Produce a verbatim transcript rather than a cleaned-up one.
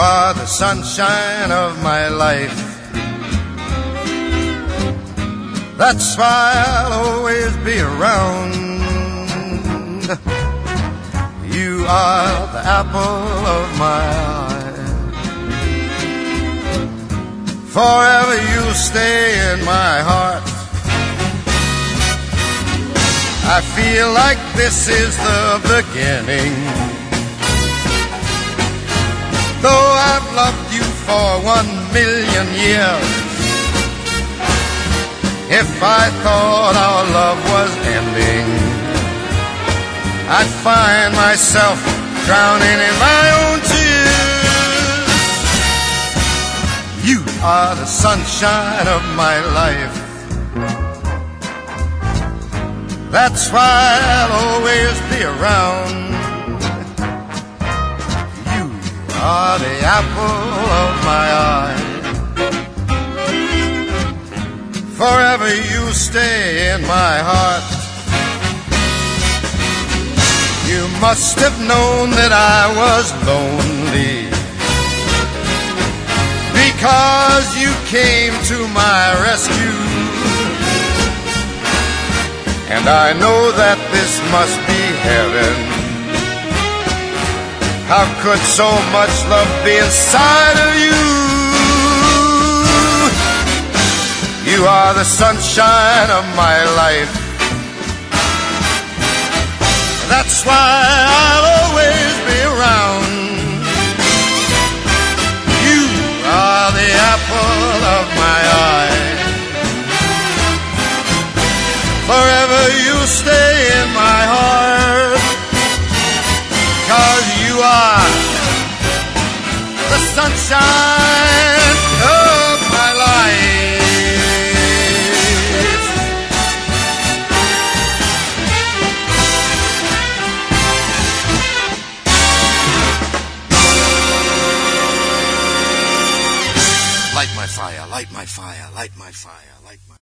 are the sunshine of my life. That's why I'll always be around. You are the apple of my eye. Forever you'll stay in my heart. I feel like this is the beginning. Though I've loved you for one million years, if I thought our love was ending, I'd find myself drowning in my own tears. You are the sunshine of my life. That's why I'll always be around. You are the apple of my eye. Forever you stay in my heart. You must have known that I was lonely, because you came to my rescue. And I know that this must be heaven. How could so much love be inside of you? You are the sunshine of my life. That's why I'll always be around. You are the apple of my eye. Forever you stay in my heart, 'cause you are the sunshine of my life. Light my fire, light my fire, light my fire, light my